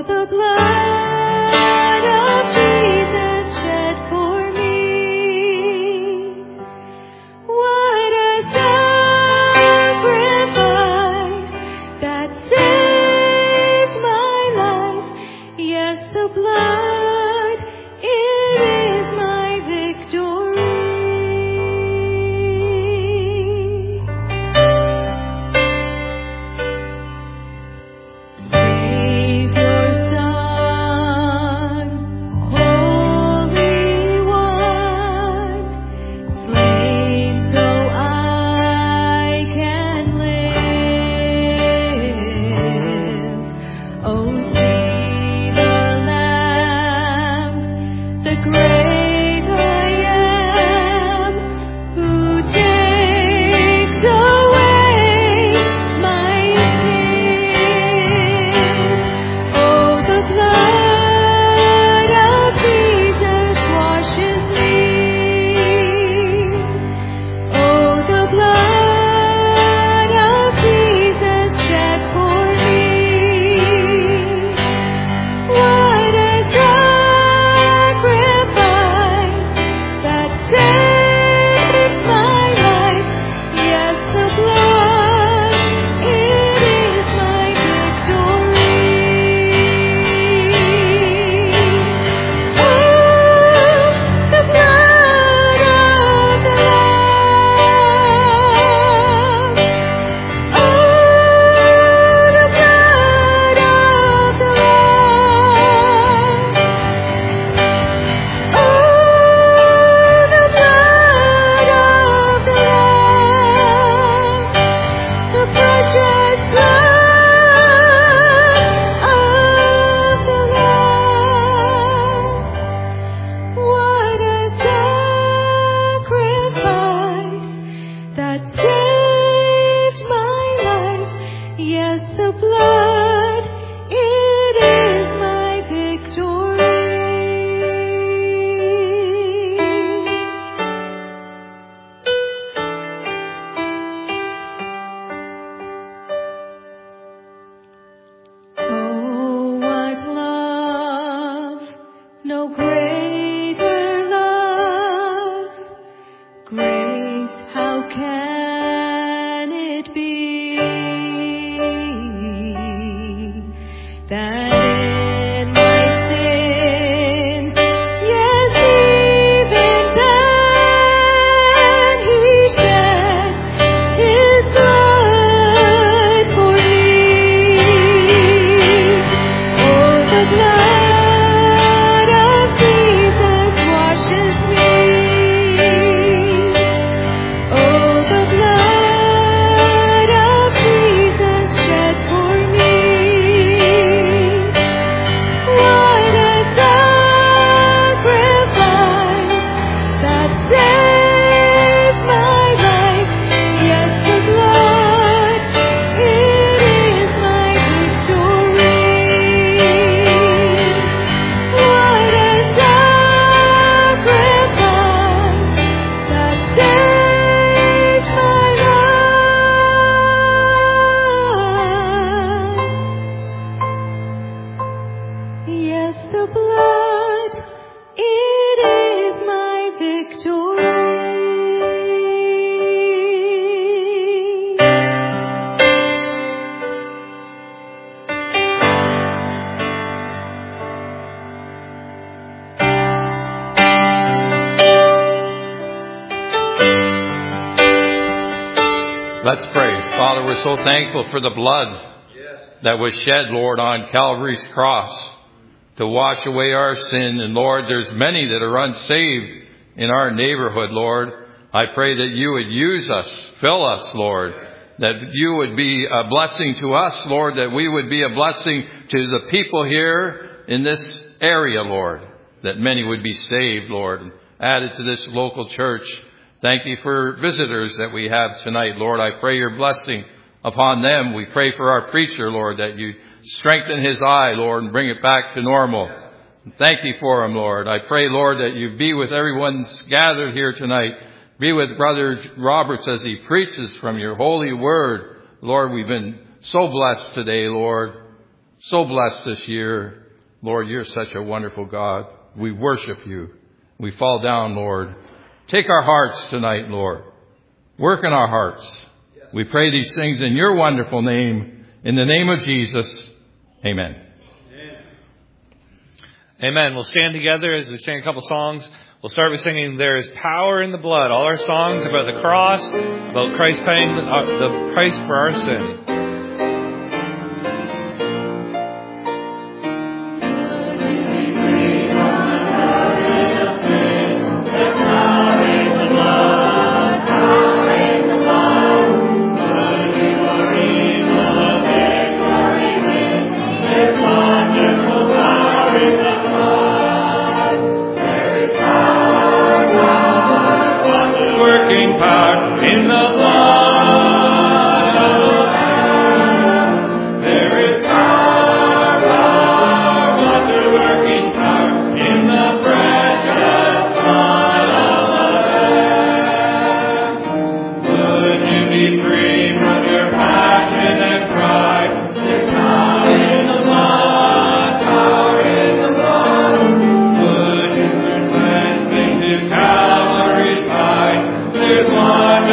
Let's pray. Father, we're so thankful for the blood that was shed, Lord, on Calvary's cross to wash away our sin. And Lord, there's many that are unsaved in our neighborhood, Lord. I pray that you would use us, fill us, Lord, that you would be a blessing to us, Lord, that we would be a blessing to the people here in this area, Lord, that many would be saved, Lord, and added to this local church. Thank you for visitors that we have tonight, Lord. I pray your blessing upon them. We pray for our preacher, Lord, that you strengthen his eye, Lord, and bring it back to normal. Thank you for him, Lord. I pray, Lord, that you be with everyone gathered here tonight. Be with Brother Roberts as he preaches from your holy word. Lord, we've been so blessed today, Lord. So blessed this year. Lord, you're such a wonderful God. We worship you. We fall down, Lord. Take our hearts tonight, Lord. Work in our hearts. We pray these things in your wonderful name. In the name of Jesus. Amen. Amen. We'll stand together as we sing a couple songs. We'll start with singing There is Power in the Blood. All our songs about the cross, about Christ paying the price for our sin. One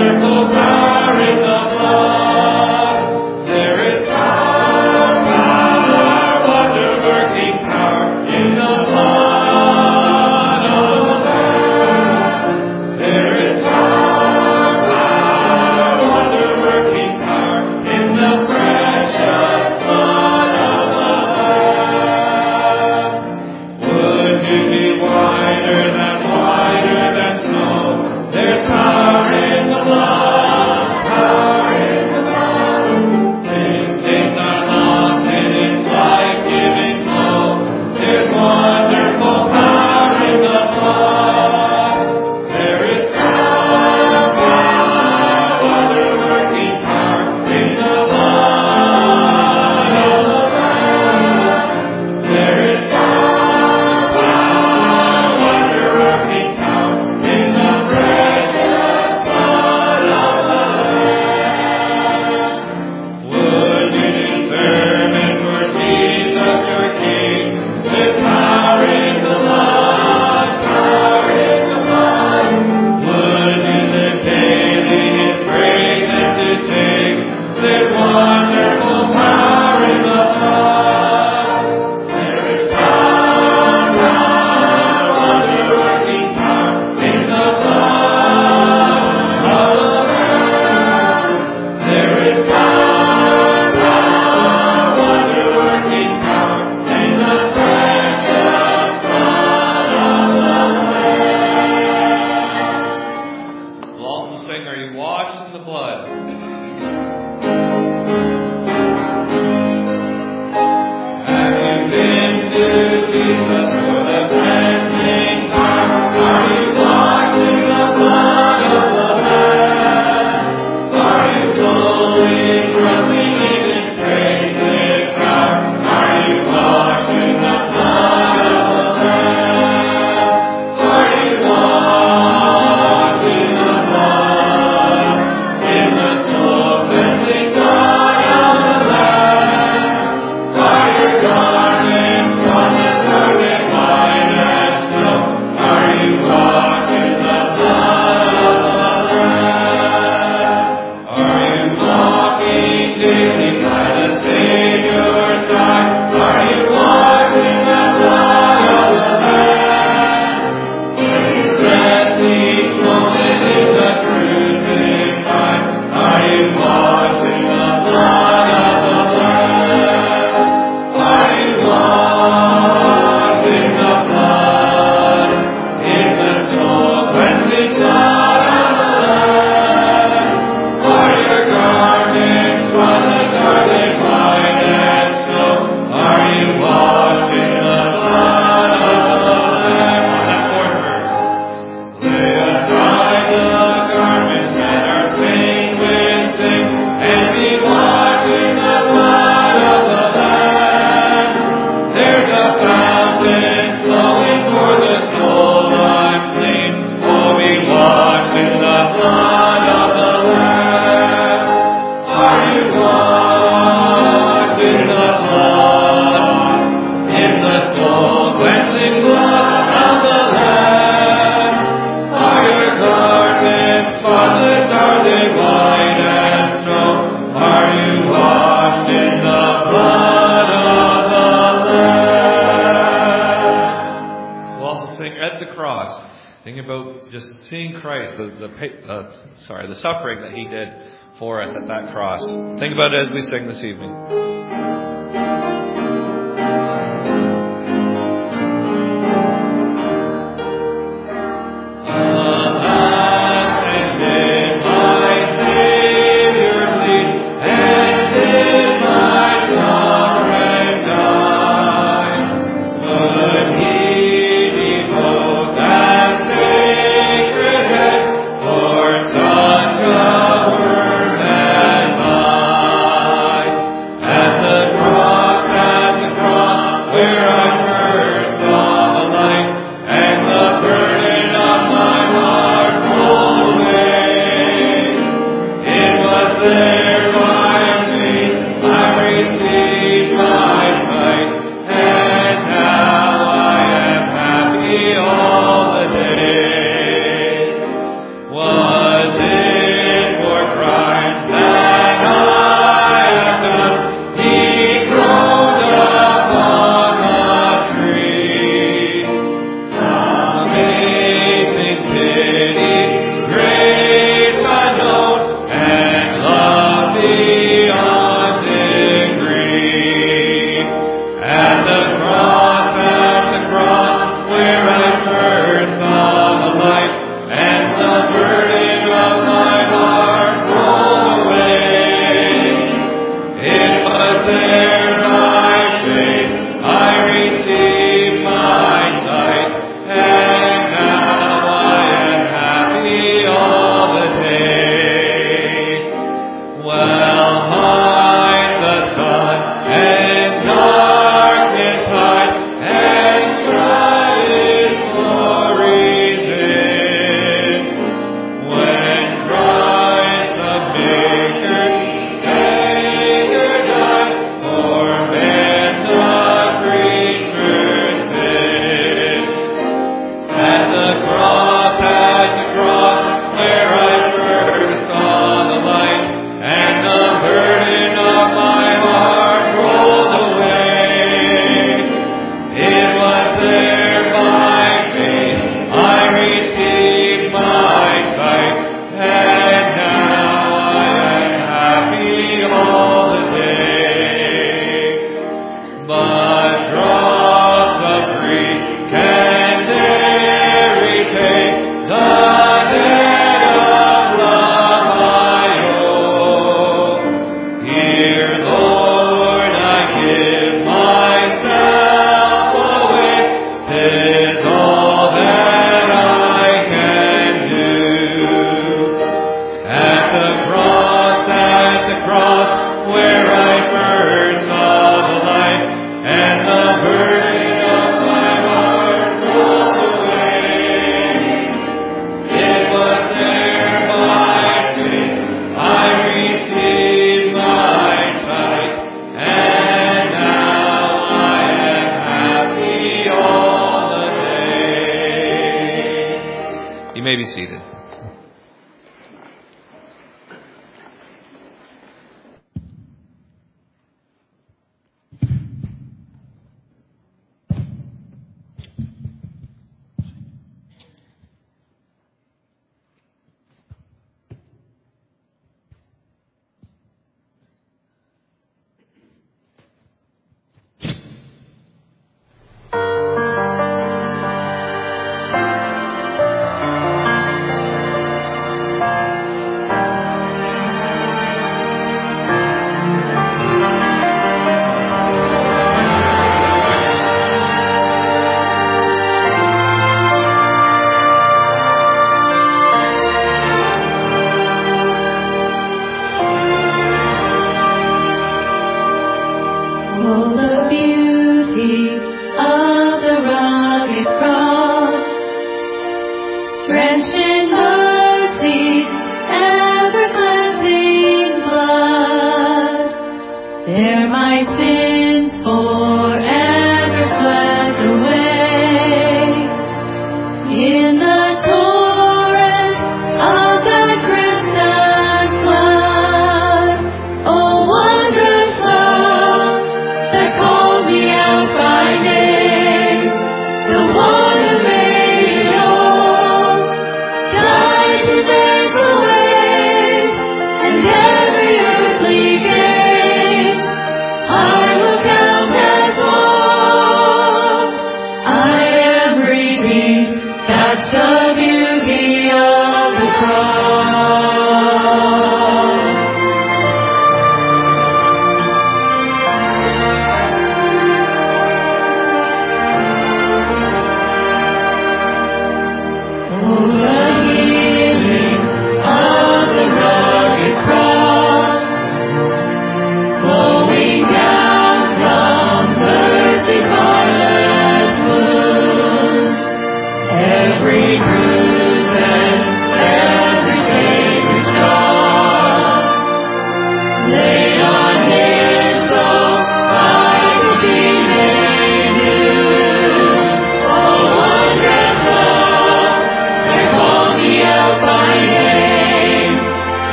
at the cross. Think about just seeing Christ, the suffering that he did for us at that cross. Think about it as we sing this evening.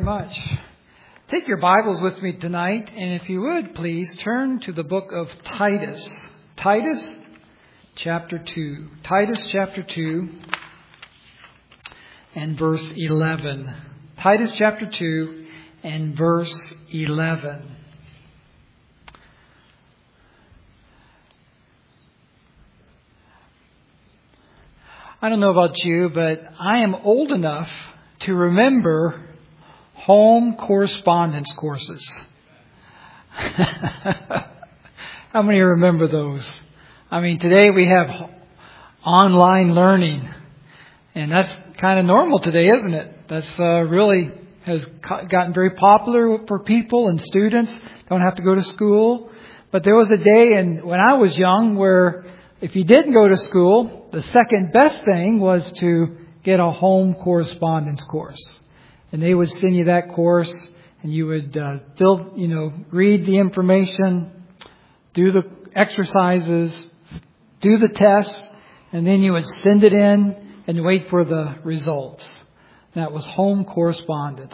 much. Take your Bibles with me tonight, and if you would, please turn to the book of Titus. Titus chapter 2. Titus chapter 2 and verse 11. Titus chapter 2 and verse 11. I don't know about you, but I am old enough to remember home correspondence courses. How many remember those? I mean, today we have online learning, and that's kind of normal today, isn't it? That's really has gotten very popular for people and students. Don't have to go to school. But there was a day when I was young where if you didn't go to school, the second best thing was to get a home correspondence course. And they would send you that course, and you would read the information, do the exercises, do the tests, and then you would send it in and wait for the results. That was home correspondence.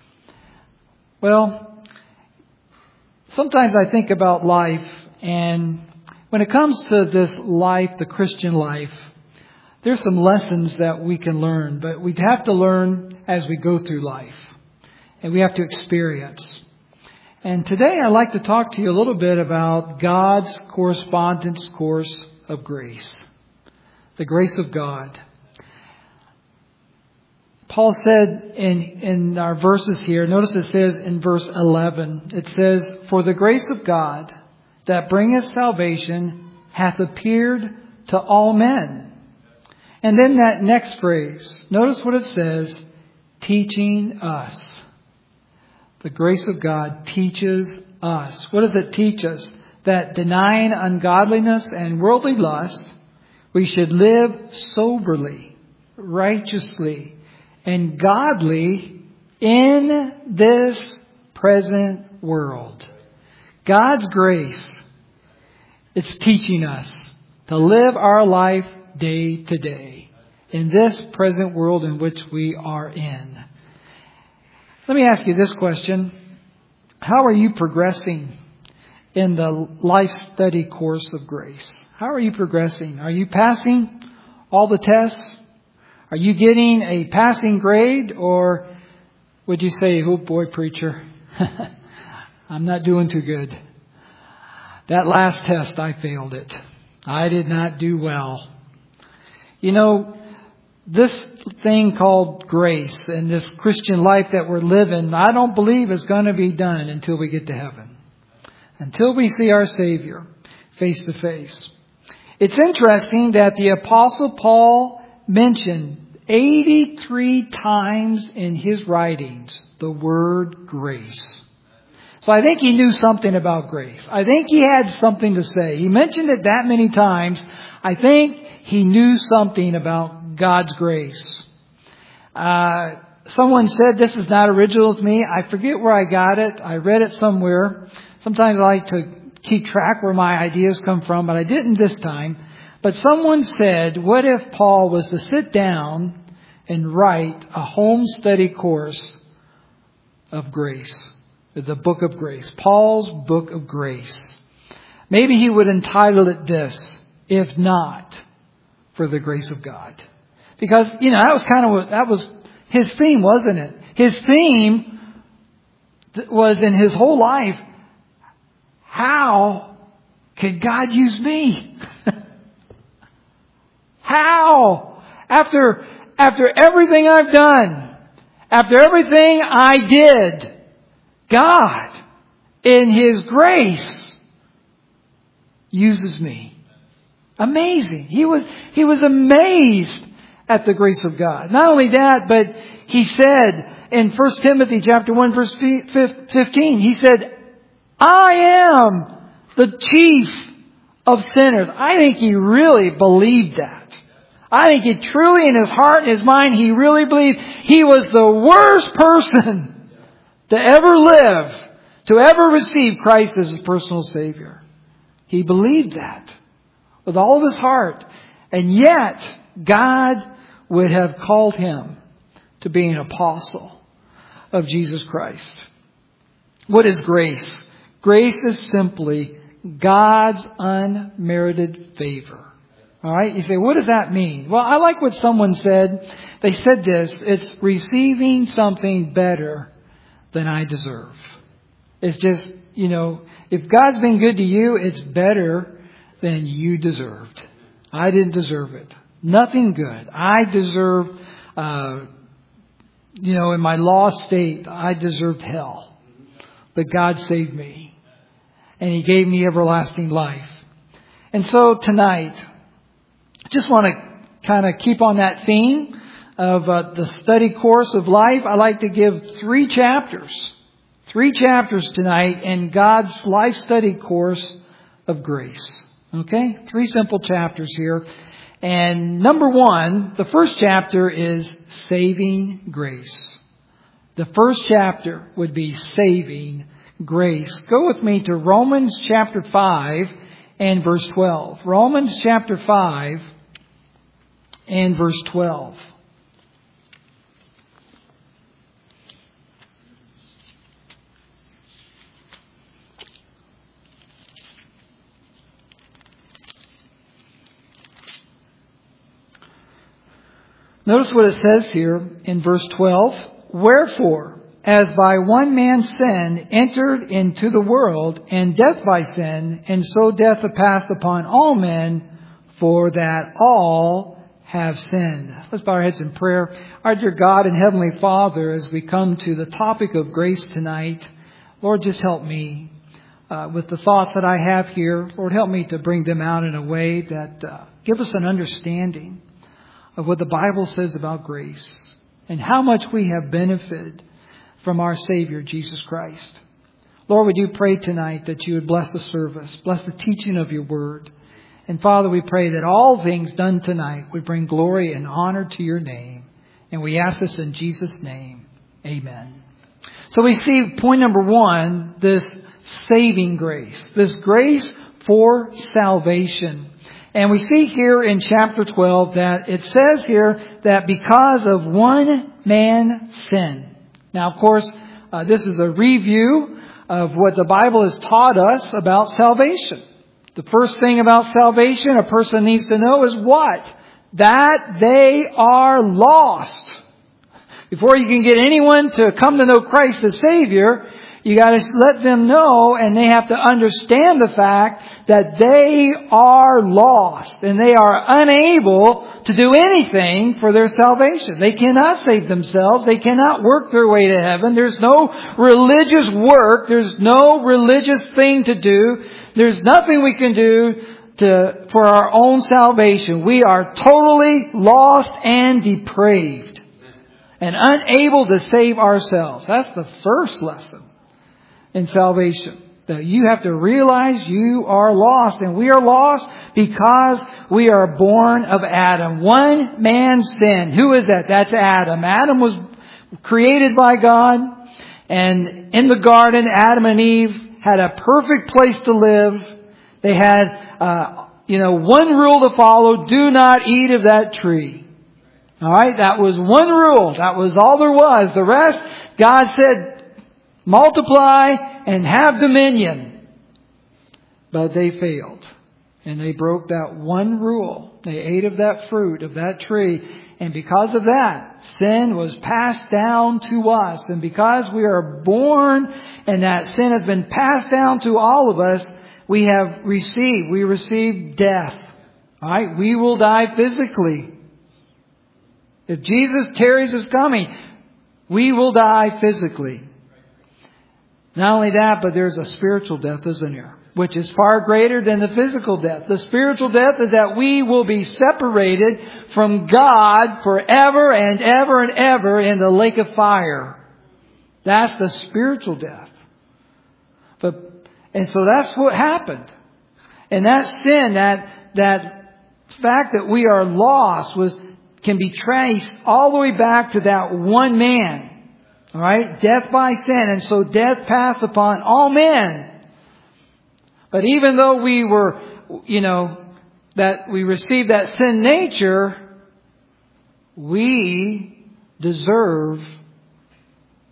Well, sometimes I think about life, and when it comes to this life, the Christian life, there's some lessons that we can learn, but we have to learn as we go through life, and we have to experience. And today I'd like to talk to you a little bit about God's correspondence course of grace, the grace of God. Paul said in our verses here, notice it says in verse 11, it says, "For the grace of God that bringeth salvation hath appeared to all men." And then that next phrase, notice what it says, teaching us. The grace of God teaches us. What does it teach us? That denying ungodliness and worldly lust, we should live soberly, righteously, and godly in this present world. God's grace, it's teaching us to live our life day to day in this present world in which we are in. Let me ask you this question. How are you progressing in the life study course of grace? How are you progressing? Are you passing all the tests? Are you getting a passing grade? Or would you say, "Oh boy, preacher, I'm not doing too good. That last test, I failed it. I did not do well." You know, this thing called grace and this Christian life that we're living, I don't believe is going to be done until we get to heaven. Until we see our Savior face to face. It's interesting that the Apostle Paul mentioned 83 times in his writings the word grace. So I think he knew something about grace. I think he had something to say. He mentioned it that many times. I think he knew something about God's grace. Someone said, this is not original to me. I forget where I got it. I read it somewhere. Sometimes I like to keep track where my ideas come from, but I didn't this time. But someone said, what if Paul was to sit down and write a home study course of grace? The book of grace. Paul's book of grace. Maybe he would entitle it this, "If Not for the Grace of God." Because, that was his theme, wasn't it? His theme was in his whole life, how can God use me? How? After everything I've done, after everything I did, God, in His grace, uses me. Amazing. He was amazed at the grace of God. Not only that, but he said in 1 Timothy chapter 1 verse 15, he said, "I am the chief of sinners." I think he really believed that. I think he truly in his heart and his mind, he really believed he was the worst person to ever live, to ever receive Christ as his personal Savior. He believed that with all of his heart. And yet, God would have called him to be an apostle. of Jesus Christ. What is grace? Grace is simply God's unmerited favor. All right? You say, what does that mean? Well, I like what someone said. They said this: it's receiving something better than I deserve. It's just, if God's been good to you, it's better than you deserved. I didn't deserve it. Nothing good. I deserved, in my lost state, I deserved hell. But God saved me. And He gave me everlasting life. And so tonight, I just want to kind of keep on that theme of the study course of life. I like to give 3 chapters. 3 chapters tonight in God's life study course of grace. Okay? 3 simple chapters here. And number 1, the first chapter is saving grace. The first chapter would be saving grace. Go with me to Romans chapter 5 and verse 12. Romans chapter 5 and verse 12. Notice what it says here in verse 12. Wherefore, as by one man sin entered into the world, and death by sin, and so death hath passed upon all men, for that all have sinned. Let's bow our heads in prayer. Our dear God and Heavenly Father, as we come to the topic of grace tonight, Lord, just help me with the thoughts that I have here. Lord, help me to bring them out in a way that give us an understanding of what the Bible says about grace and how much we have benefited from our Savior, Jesus Christ. Lord, we do pray tonight that you would bless the service, bless the teaching of your word. And Father, we pray that all things done tonight would bring glory and honor to your name. And we ask this in Jesus' name. Amen. So we see point number 1, this saving grace, this grace for salvation. And we see here in chapter 12 that it says here that because of one man's sin. Now, of course, this is a review of what the Bible has taught us about salvation. The first thing about salvation a person needs to know is what? That they are lost. Before you can get anyone to come to know Christ as Savior, you got to let them know, and they have to understand the fact that they are lost and they are unable to do anything for their salvation. They cannot save themselves. They cannot work their way to heaven. There's no religious work. There's no religious thing to do. There's nothing we can do for our own salvation. We are totally lost and depraved and unable to save ourselves. That's the first lesson in salvation. That you have to realize you are lost. And we are lost because we are born of Adam. One man's sin. Who is that? That's Adam. Adam was created by God. And in the garden, Adam and Eve had a perfect place to live. They had, one rule to follow. Do not eat of that tree. All right. That was one rule. That was all there was. The rest, God said, multiply and have dominion. But they failed. And they broke that one rule. They ate of that fruit, of that tree. And because of that, sin was passed down to us. And because we are born and that sin has been passed down to all of us, we receive death. All right? We will die physically. If Jesus tarries his coming, we will die physically. Not only that, but there's a spiritual death, isn't there? Which is far greater than the physical death. The spiritual death is that we will be separated from God forever and ever and ever in the lake of fire. That's the spiritual death. And so that's what happened. And that sin, that fact that we are lost can be traced all the way back to that one man. All right, death by sin, and so death passed upon all men. But even though we were, that we received that sin nature, we deserve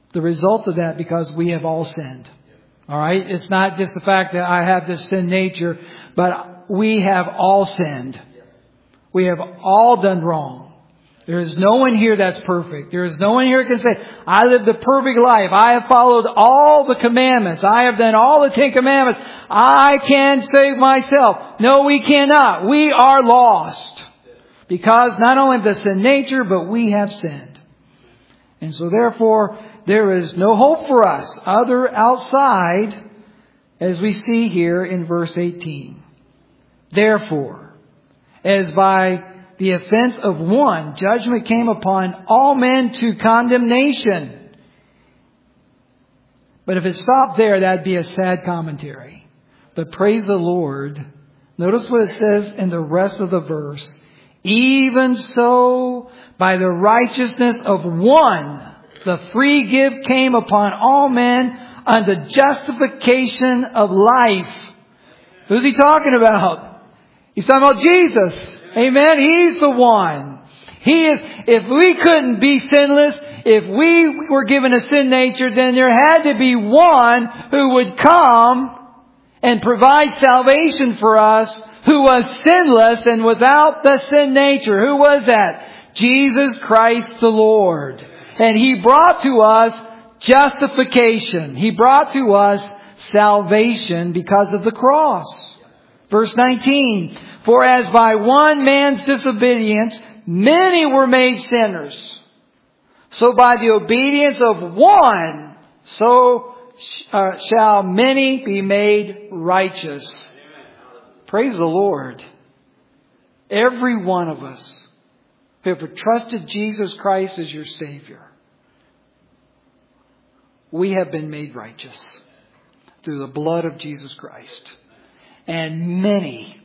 the result of that because we have all sinned. All right? It's not just the fact that I have this sin nature, but we have all sinned. We have all done wrong. There is no one here that's perfect. There is no one here that can say, I lived the perfect life. I have followed all the commandments. I have done all the 10 commandments. I can save myself. No, we cannot. We are lost. Because not only the sin nature, but we have sinned. And so therefore, there is no hope for us other outside, as we see here in verse 18. Therefore, as by the offense of one, judgment came upon all men to condemnation. But if it stopped there, that'd be a sad commentary. But praise the Lord. Notice what it says in the rest of the verse. Even so, by the righteousness of one, the free gift came upon all men unto justification of life. Who's he talking about? He's talking about Jesus. Amen. He's the one. He is. If we couldn't be sinless, if we were given a sin nature, then there had to be one who would come and provide salvation for us, who was sinless and without the sin nature. Who was that? Jesus Christ the Lord. And He brought to us justification. He brought to us salvation because of the cross. Verse 19. For as by one man's disobedience many were made sinners, so by the obedience of one, so shall many be made righteous. Praise the Lord. Every one of us who have trusted Jesus Christ as your Savior, we have been made righteous through the blood of Jesus Christ. And many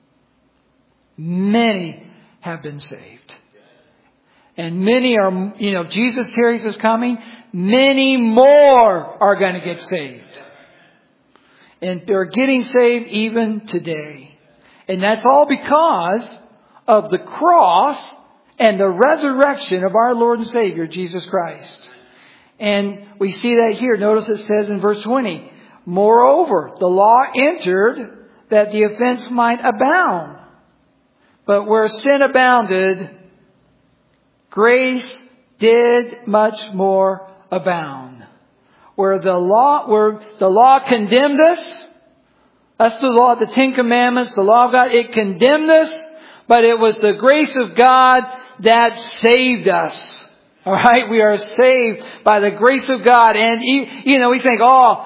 have been saved. And many are, Jesus tarries is coming. Many more are going to get saved. And they're getting saved even today. And that's all because of the cross and the resurrection of our Lord and Savior, Jesus Christ. And we see that here. Notice it says in verse 20, moreover, the law entered that the offense might abound. But where sin abounded, grace did much more abound. Where the law condemned us, that's the law, the 10 Commandments, the law of God, it condemned us, but it was the grace of God that saved us. Alright, we are saved by the grace of God. And, we think,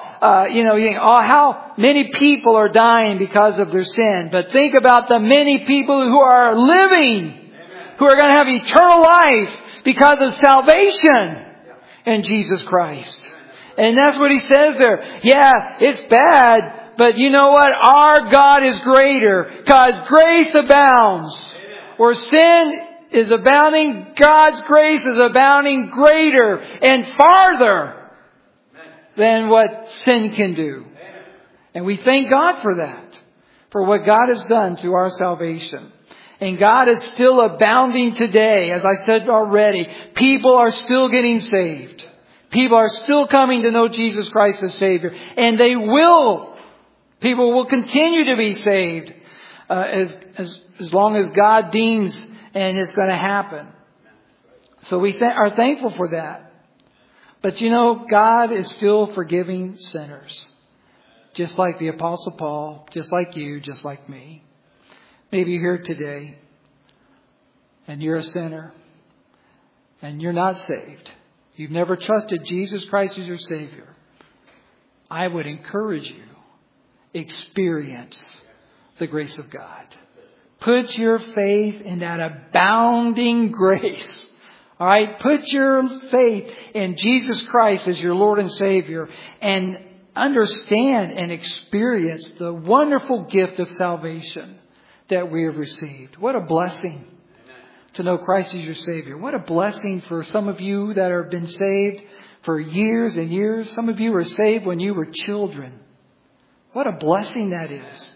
how many people are dying because of their sin. But think about the many people who are living, who are going to have eternal life because of salvation in Jesus Christ. And that's what he says there. Yeah, it's bad, but you know what? Our God is greater because grace abounds. Where sin is abounding, God's grace is abounding greater and farther than what sin can do. And we thank God for that, for what God has done to our salvation. And God is still abounding today. As I said already, people are still getting saved. People are still coming to know Jesus Christ as Savior. And people will continue to be saved as long as God deems and it's going to happen. So we are thankful for that. But God is still forgiving sinners. Just like the Apostle Paul, just like you, just like me. Maybe you're here today and you're a sinner and you're not saved. You've never trusted Jesus Christ as your Savior. I would encourage you, experience the grace of God. Put your faith in that abounding grace. All right? Put your faith in Jesus Christ as your Lord and Savior and understand and experience the wonderful gift of salvation that we have received. What a blessing to know Christ as your Savior. What a blessing for some of you that have been saved for years and years. Some of you were saved when you were children. What a blessing that is.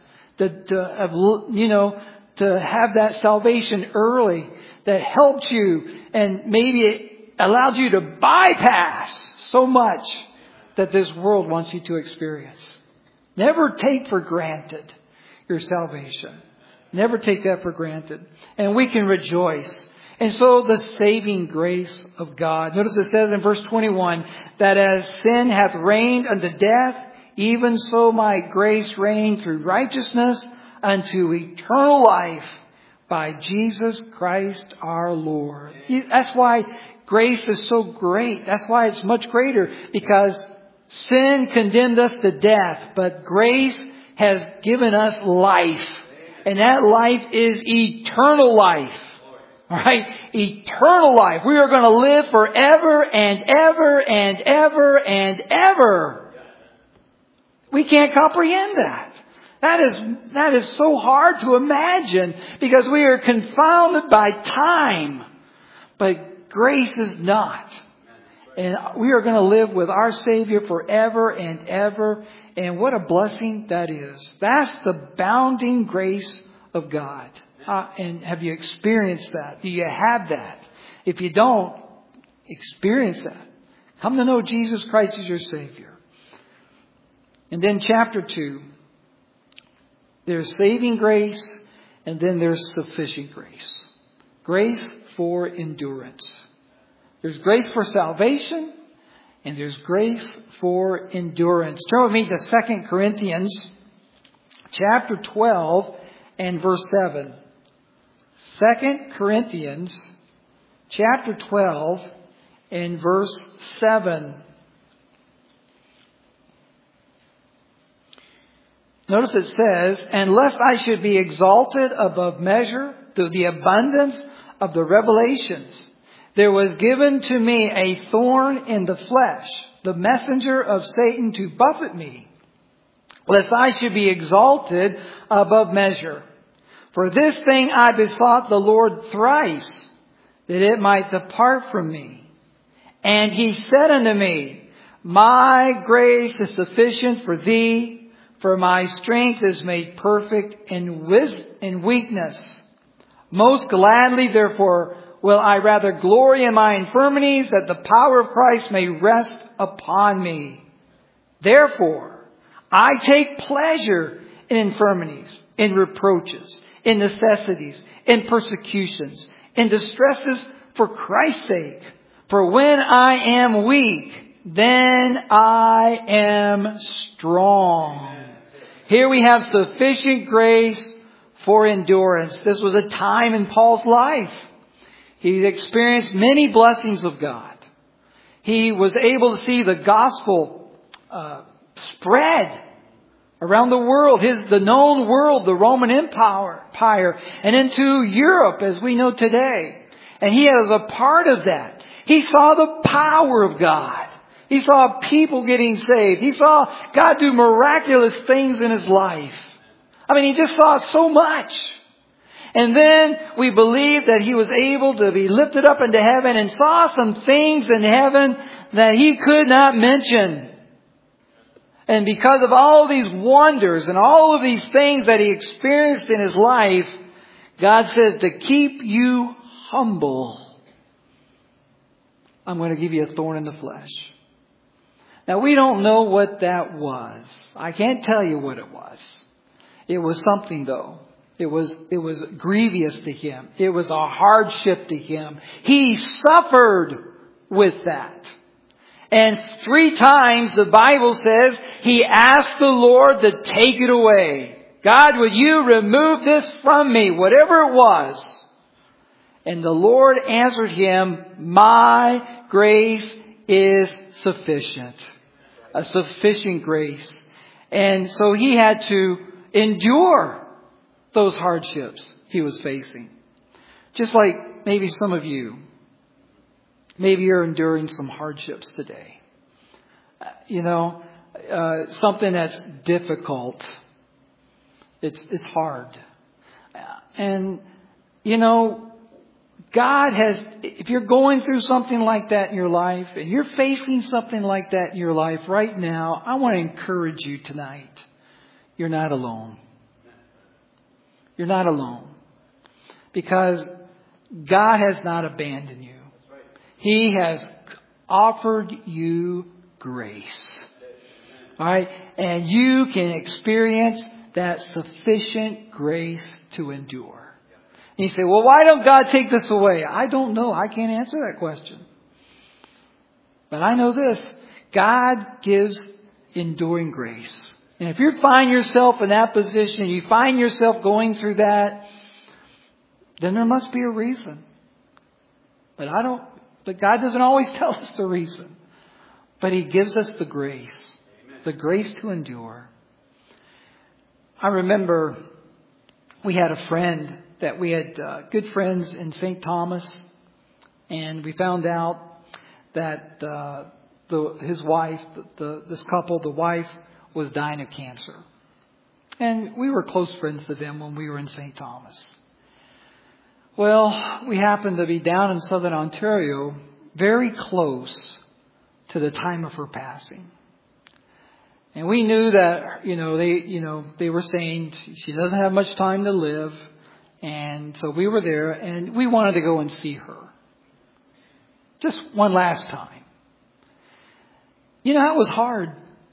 To have that salvation early that helped you, and maybe allowed you to bypass so much that this world wants you to experience. Never take for granted your salvation. Never take that for granted. And we can rejoice. And so the saving grace of God. Notice it says in verse 21 that as sin hath reigned unto death, even so my grace reigned through righteousness unto eternal life by Jesus Christ our Lord. That's why grace is so great. That's why it's much greater, because sin condemned us to death, but grace has given us life. And that life is eternal life. All right? Eternal life. We are going to live forever and ever and ever and ever. We can't comprehend that. That is so hard to imagine, because we are confounded by time. But grace is not. And we are going to live with our Savior forever and ever. And what a blessing that is. That's the bounding grace of God. And have you experienced that? Do you have that? If you don't, experience that. Come to know Jesus Christ as your Savior. And then chapter 2. There's saving grace, and then there's sufficient grace. Grace for endurance. There's grace for salvation, and there's grace for endurance. Turn with me to 2 Corinthians chapter 12 and verse 7. 2 Corinthians chapter 12 and verse 7. Notice it says, "And lest I should be exalted above measure through the abundance of the revelations, there was given to me a thorn in the flesh, the messenger of Satan to buffet me, lest I should be exalted above measure. For this thing I besought the Lord thrice, that it might depart from me. And He said unto me, My grace is sufficient for thee, for my strength is made perfect in weakness. Most gladly, therefore, will I rather glory in my infirmities, that the power of Christ may rest upon me. Therefore, I take pleasure in infirmities, in reproaches, in necessities, in persecutions, in distresses for Christ's sake. For when I am weak, then I am strong." Here we have sufficient grace for endurance. This was a time in Paul's life. He experienced many blessings of God. He was able to see the gospel spread around the world, the known world, the Roman Empire, and into Europe as we know today. And he was a part of that. He saw the power of God. He saw people getting saved. He saw God do miraculous things in his life. I mean, he just saw so much. And then we believe that he was able to be lifted up into heaven and saw some things in heaven that he could not mention. And because of all these wonders and all of these things that he experienced in his life, God said, to keep you humble, I'm going to give you a thorn in the flesh. Now, we don't know what that was. I can't tell you what it was. It was something, though. It was grievous to him. It was a hardship to him. He suffered with that. And 3 times the Bible says he asked the Lord to take it away. God, would you remove this from me, whatever it was? And the Lord answered him, my grace is sufficient. A sufficient grace. And so he had to endure those hardships he was facing. Just like maybe some of you. Maybe you're enduring some hardships today. Something that's difficult. It's hard. And, God has, if you're going through something like that in your life, and you're facing something like that in your life right now, I want to encourage you tonight. You're not alone. You're not alone. Because God has not abandoned you. He has offered you grace. All right? And you can experience that sufficient grace to endure. And you say, well, why don't God take this away? I don't know. I can't answer that question. But I know this. God gives enduring grace. And if you find yourself in that position, you find yourself going through that, then there must be a reason. But God doesn't always tell us the reason. But He gives us the grace. The grace to endure. I remember we had a friend that we had good friends in St. Thomas. And we found out that his wife, this couple, the wife was dying of cancer. And we were close friends to them when we were in St. Thomas. Well, we happened to be down in southern Ontario, very close to the time of her passing. And we knew that, they were saying she doesn't have much time to live. And so we were there and we wanted to go and see her. Just one last time. It was hard.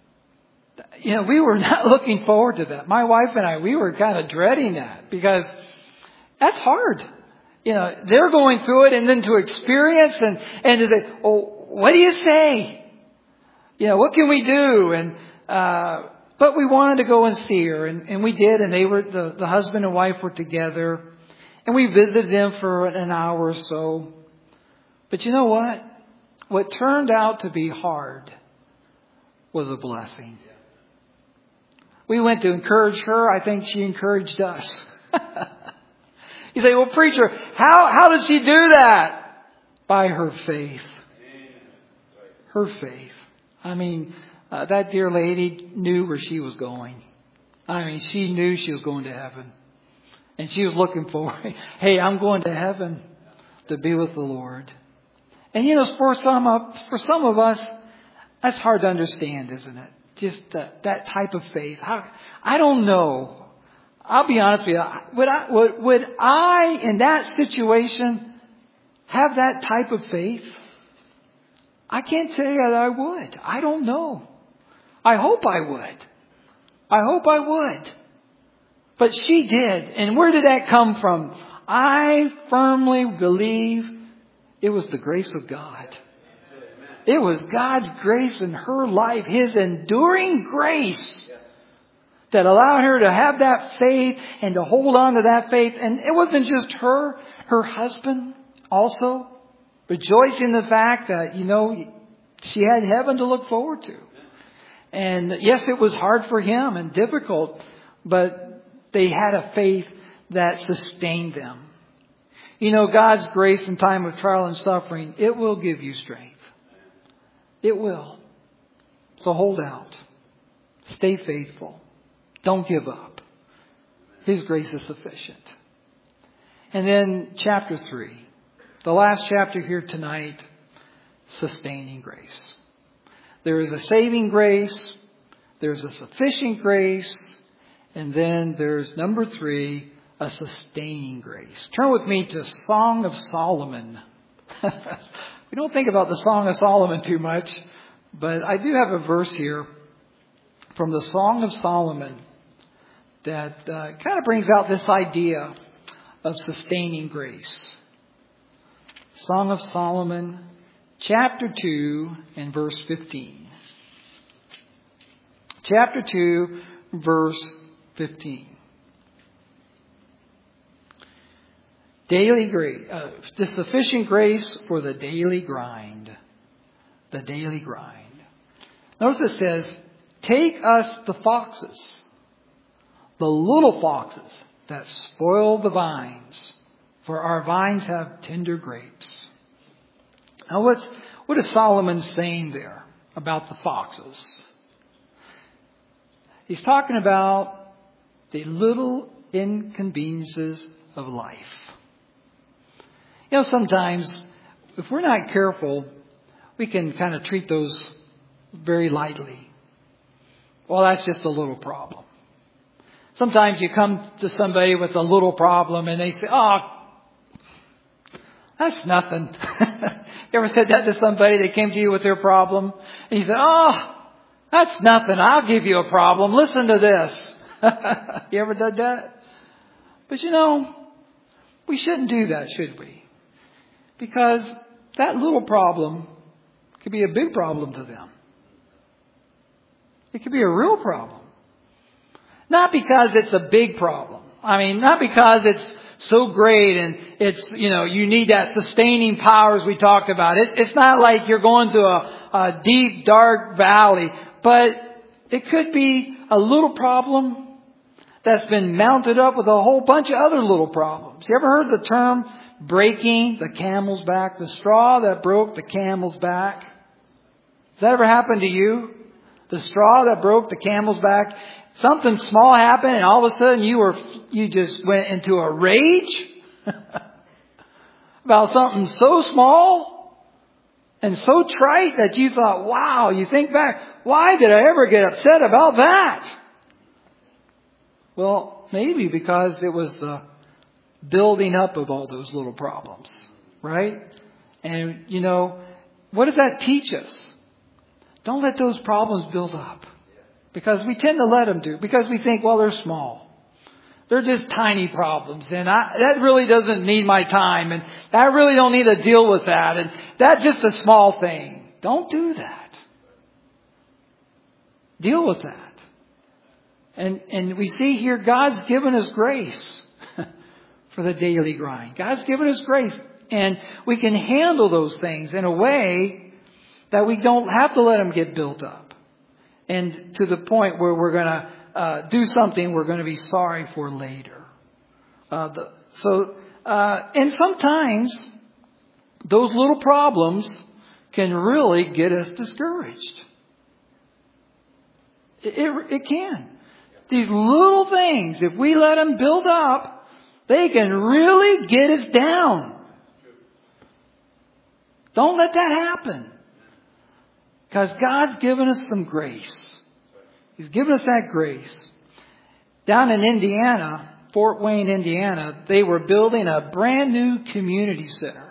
We were not looking forward to that. My wife and I, we were kind of dreading that because that's hard. They're going through it and then to experience and to say, oh, what do you say? What can we do? And, but we wanted to go and see her and we did. And they were, the husband and wife were together and we visited them for an hour or so. But you know what? What turned out to be hard was a blessing. We went to encourage her. I think she encouraged us. You say, well, preacher, how did she do that? By her faith. Her faith. That dear lady knew where she was going. She knew she was going to heaven. And she was looking forward. Hey, I'm going to heaven to be with the Lord. And for some of us, that's hard to understand, isn't it? Just that type of faith. I don't know. I'll be honest with you. Would I, in that situation, have that type of faith? I can't say that I would. I don't know. I hope I would. But she did. And where did that come from? I firmly believe it was the grace of God. It was God's grace in her life, His enduring grace that allowed her to have that faith and to hold on to that faith. And it wasn't just her husband also rejoicing in the fact that, she had heaven to look forward to. And yes, it was hard for him and difficult, but they had a faith that sustained them. God's grace in time of trial and suffering, it will give you strength. It will. So hold out. Stay faithful. Don't give up. His grace is sufficient. And then chapter 3. The last chapter here tonight, sustaining grace. There is a saving grace. There's a sufficient grace. And then there's number 3, a sustaining grace. Turn with me to Song of Solomon. We don't think about the Song of Solomon too much, but I do have a verse here from the Song of Solomon that kind of brings out this idea of sustaining grace. Song of Solomon, chapter 2 and verse 15. Chapter 2, verse 15. Daily grace, the sufficient grace for the daily grind. The daily grind. Notice it says, take us the foxes, the little foxes that spoil the vines, for our vines have tender grapes. Now what is Solomon saying there about the foxes? He's talking about the little inconveniences of life. Sometimes if we're not careful, we can kind of treat those very lightly. Well, that's just a little problem. Sometimes you come to somebody with a little problem and they say, oh, That's nothing. You ever said that to somebody that came to you with their problem? And you said, oh, that's nothing. I'll give you a problem. Listen to this. You ever done that? But we shouldn't do that, should we? Because that little problem could be a big problem to them. It could be a real problem. Not because it's a big problem. Not because it's so great and it's, you need that sustaining power as we talked about. It's not like you're going through a deep, dark valley. But it could be a little problem that's been mounted up with a whole bunch of other little problems. You ever heard the term breaking the camel's back? The straw that broke the camel's back. Has that ever happened to you? The straw that broke the camel's back. Something small happened and all of a sudden you just went into a rage about something so small and so trite that you thought, wow, you think back, why did I ever get upset about that? Well, maybe because it was the building up of all those little problems, right? And what does that teach us? Don't let those problems build up. Because we tend to let them do. Because we think, well, they're small. They're just tiny problems. And that really doesn't need my time. And I really don't need to deal with that. And that's just a small thing. Don't do that. Deal with that. And we see here God's given us grace for the daily grind. God's given us grace. And we can handle those things in a way that we don't have to let them get built up. And to the point where we're going to do something we're going to be sorry for later. And sometimes those little problems can really get us discouraged. It can. These little things, if we let them build up, they can really get us down. Don't let that happen. Because God's given us some grace. He's given us that grace. Down in Indiana, Fort Wayne, Indiana, they were building a brand new community center.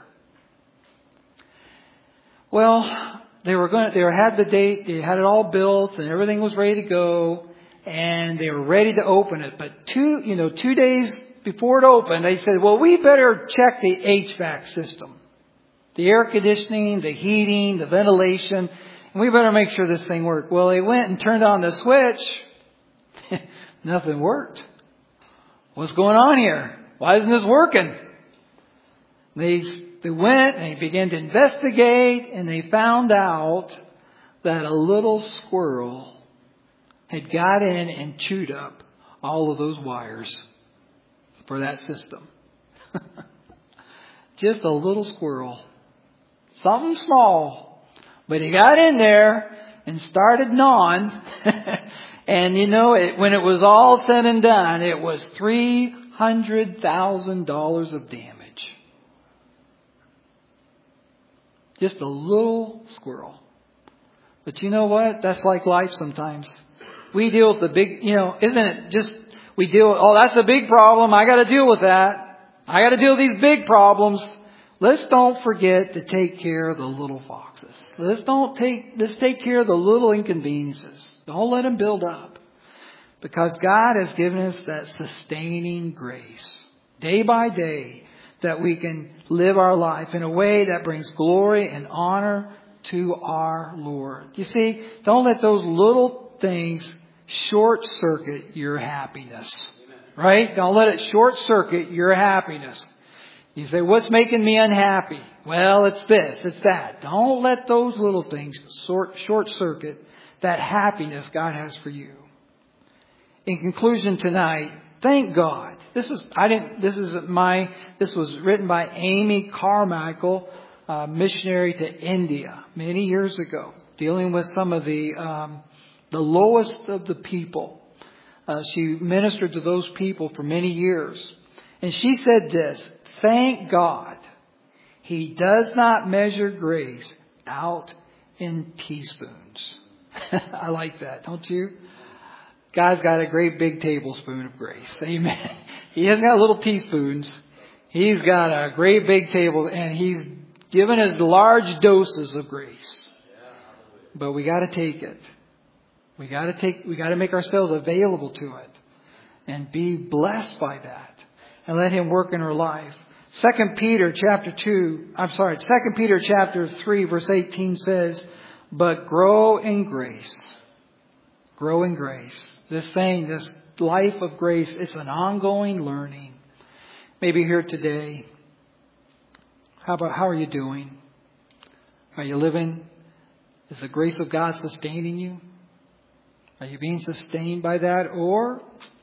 Well, they had the date, they had it all built and everything was ready to go and they were ready to open it. But 2 days before it opened, they said, well, we better check the HVAC system. The air conditioning, the heating, the ventilation. We better make sure this thing worked. Well, they went and turned on the switch. Nothing worked. What's going on here? Why isn't this working? They went and they began to investigate and they found out that a little squirrel had got in and chewed up all of those wires for that system. Just a little squirrel. Something small. But he got in there and started gnawing. And when it was all said and done, it was $300,000 of damage. Just a little squirrel. But you know what? That's like life sometimes. We deal with the big, isn't it just, we deal with, that's a big problem. I got to deal with that. I got to deal with these big problems. Let's don't forget to take care of the little foxes. Let's take care of the little inconveniences. Don't let them build up. Because God has given us that sustaining grace. Day by day. That we can live our life in a way that brings glory and honor to our Lord. You see, don't let those little things short circuit your happiness. Right? Don't let it short circuit your happiness. You say, what's making me unhappy? Well, it's this, it's that. Don't let those little things short circuit that happiness God has for you. In conclusion tonight, thank God. This was written by Amy Carmichael, missionary to India many years ago, dealing with some of the lowest of the people. She ministered to those people for many years. And she said this, thank God He does not measure grace out in teaspoons. I like that, don't you? God's got a great big tablespoon of grace. Amen. He hasn't got little teaspoons. He's got a great big table, and He's given us large doses of grace. But we got to take it. We got to make ourselves available to it and be blessed by that and let Him work in our life. 2 Peter chapter 3 verse 18 says, but grow in grace. Grow in grace. This life of grace, it's an ongoing learning. Maybe here today, how are you doing? Are you living? Is the grace of God sustaining you? Are you being sustained by that, or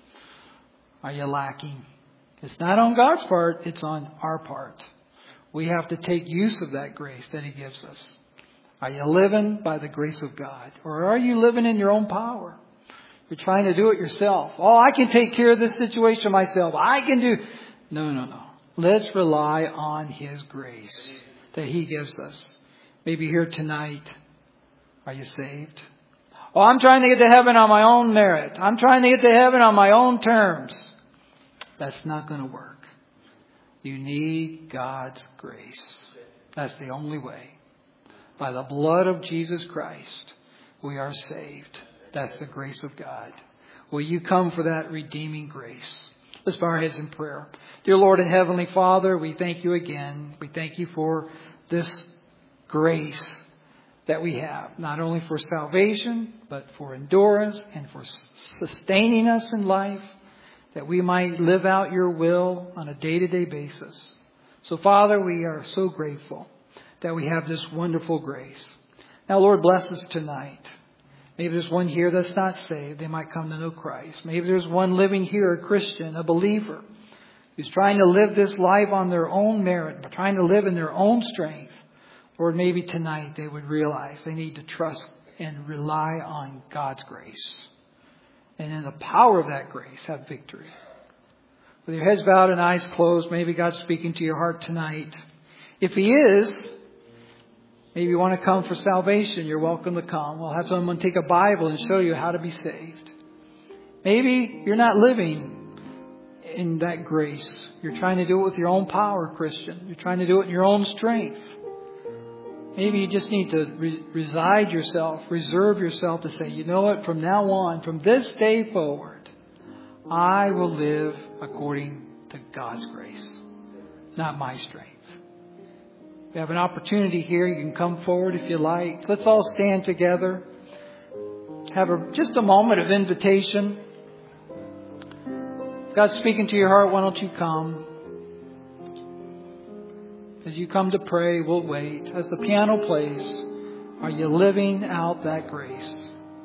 are you lacking? It's not on God's part, it's on our part. We have to take use of that grace that He gives us. Are you living by the grace of God? Or are you living in your own power? You're trying to do it yourself. Oh, I can take care of this situation myself. I can do... No. Let's rely on His grace that He gives us. Maybe here tonight, are you saved? Oh, I'm trying to get to heaven on my own merit. I'm trying to get to heaven on my own terms. That's not going to work. You need God's grace. That's the only way. By the blood of Jesus Christ, we are saved. That's the grace of God. Will you come for that redeeming grace? Let's bow our heads in prayer. Dear Lord and Heavenly Father, we thank You again. We thank You for this grace that we have, not only for salvation, but for endurance and for sustaining us in life, that we might live out Your will on a day-to-day basis. So, Father, we are so grateful that we have this wonderful grace. Now, Lord, bless us tonight. Maybe there's one here that's not saved. They might come to know Christ. Maybe there's one living here, a Christian, a believer, who's trying to live this life on their own merit, trying to live in their own strength. Lord, maybe tonight they would realize they need to trust and rely on God's grace. And in the power of that grace, have victory. With your heads bowed and eyes closed, maybe God's speaking to your heart tonight. If He is, maybe you want to come for salvation, you're welcome to come. We'll have someone take a Bible and show you how to be saved. Maybe you're not living in that grace. You're trying to do it with your own power, Christian. You're trying to do it in your own strength. Maybe you just need to reserve yourself to say, you know what, from now on, from this day forward, I will live according to God's grace, not my strength. We have an opportunity here. You can come forward if you like. Let's all stand together. Have just a moment of invitation. If God's speaking to your heart, why don't you come? As you come to pray, we'll wait. As the piano plays, are you living out that grace?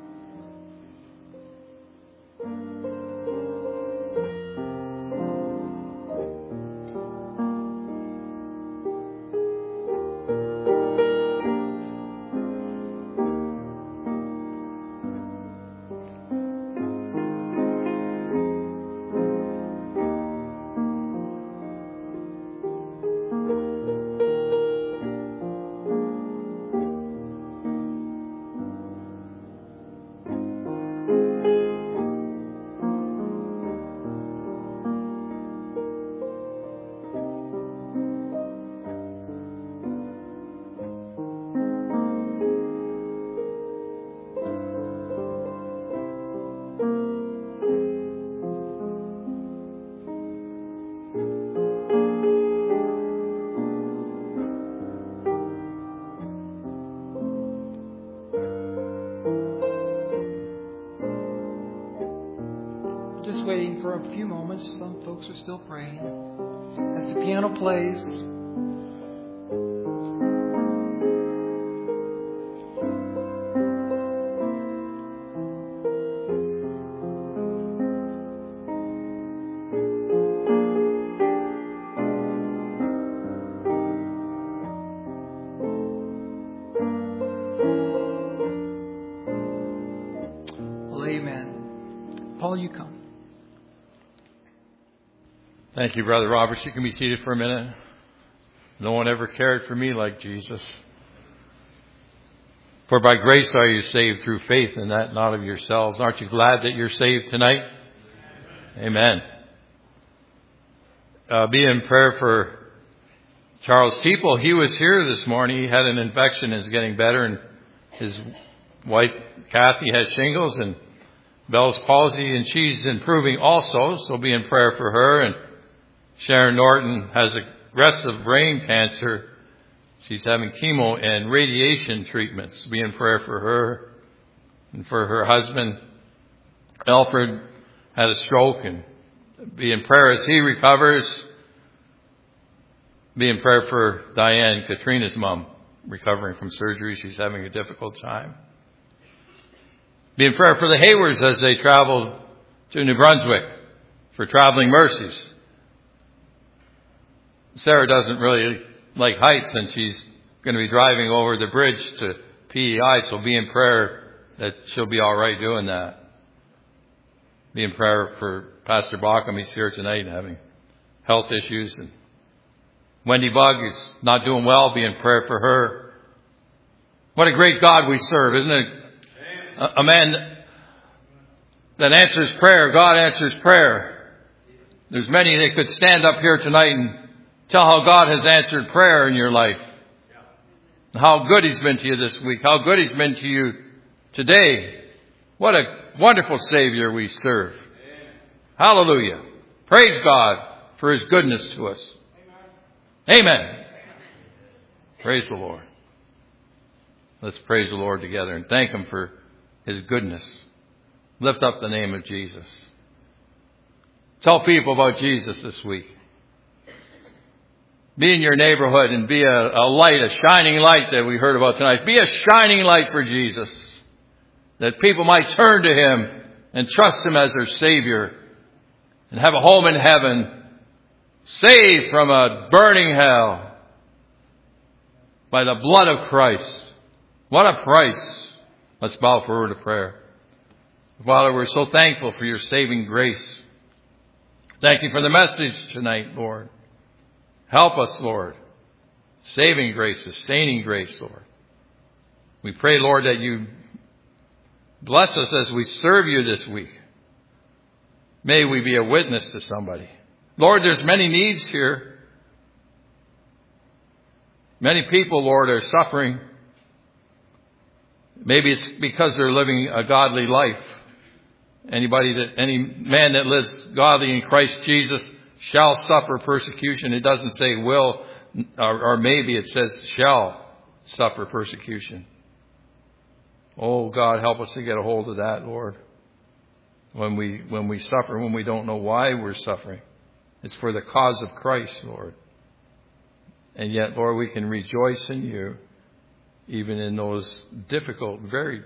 Waiting for a few moments. Some folks are still praying. As the piano plays, well, amen. Paul, you come. Thank you, Brother Roberts. You can be seated for a minute. No one ever cared for me like Jesus. For by grace are you saved through faith, and that not of yourselves. Aren't you glad that you're saved tonight? Amen. be in prayer for Charles Teeple. He was here this morning. He had an infection, is getting better, and his wife Kathy has shingles and Bell's palsy, and she's improving also. So be in prayer for her. And Sharon Norton has aggressive brain cancer. She's having chemo and radiation treatments. Be in prayer for her and for her husband. Alfred had a stroke, and be in prayer as he recovers. Be in prayer for Diane, Katrina's mom, recovering from surgery. She's having a difficult time. Be in prayer for the Haywards as they travel to New Brunswick for traveling mercies. Sarah doesn't really like heights, and she's going to be driving over the bridge to PEI, so be in prayer that she'll be all right doing that. Be in prayer for Pastor Bauckham. He's here tonight having health issues. And Wendy Bugg is not doing well. Be in prayer for her. What a great God we serve, isn't it? A man that answers prayer. God answers prayer. There's many that could stand up here tonight and tell how God has answered prayer in your life. How good He's been to you this week. How good He's been to you today. What a wonderful Savior we serve. Hallelujah. Praise God for His goodness to us. Amen. Praise the Lord. Let's praise the Lord together and thank Him for His goodness. Lift up the name of Jesus. Tell people about Jesus this week. Be in your neighborhood and be a light, a shining light that we heard about tonight. Be a shining light for Jesus, that people might turn to Him and trust Him as their Savior and have a home in heaven, saved from a burning hell by the blood of Christ. What a price. Let's bow for a word of prayer. Father, we're so thankful for your saving grace. Thank you for the message tonight, Lord. Help us, Lord. Saving grace, sustaining grace, Lord. We pray, Lord, that you bless us as we serve you this week. May we be a witness to somebody. Lord, there's many needs here. Many people, Lord, are suffering. Maybe it's because they're living a godly life. Any man that lives godly in Christ Jesus shall suffer persecution. It doesn't say will, or maybe it says shall suffer persecution. Oh God, help us to get a hold of that, Lord. When we suffer, when we don't know why we're suffering, it's for the cause of Christ, Lord. And yet, Lord, we can rejoice in you, even in those difficult, very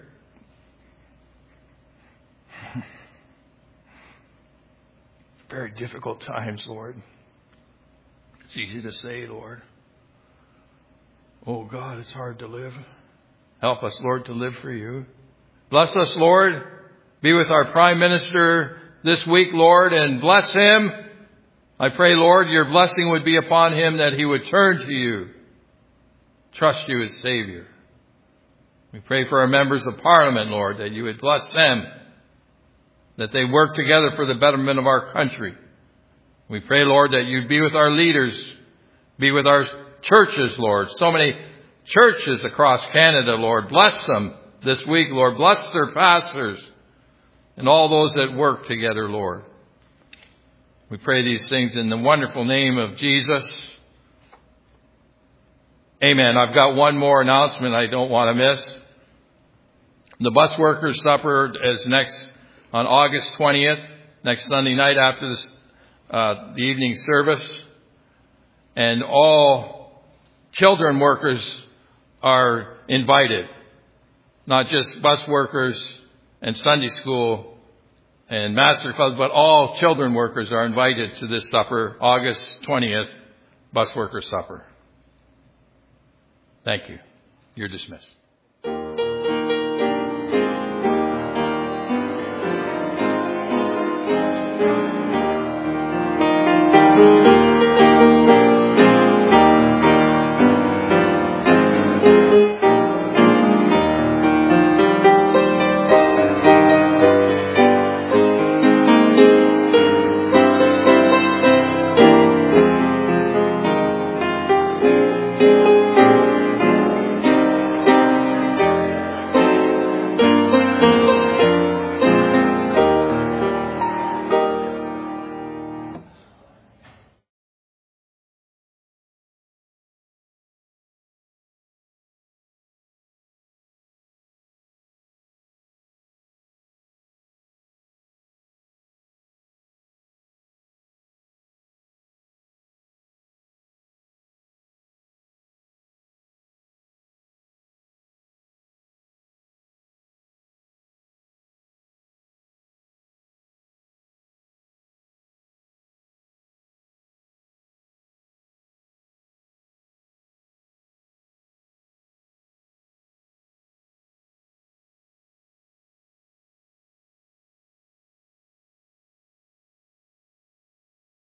difficult times, Lord. It's easy to say, Lord. Oh God, it's hard to live. Help us, Lord, to live for you. Bless us, Lord. Be with our Prime Minister this week, Lord, and bless him. I pray, Lord, your blessing would be upon him, that he would turn to you, trust you as Savior. We pray for our members of Parliament, Lord, that you would bless them, that they work together for the betterment of our country. We pray, Lord, that you'd be with our leaders, be with our churches, Lord. So many churches across Canada, Lord. Bless them this week, Lord. Bless their pastors and all those that work together, Lord. We pray these things in the wonderful name of Jesus. Amen. I've got one more announcement I don't want to miss. The Bus Workers Supper is next on August 20th, next Sunday night after the evening service. And all children workers are invited, not just bus workers and Sunday school and master clubs, but all children workers are invited to this supper, August 20th, Bus Worker Supper. Thank you. You're dismissed.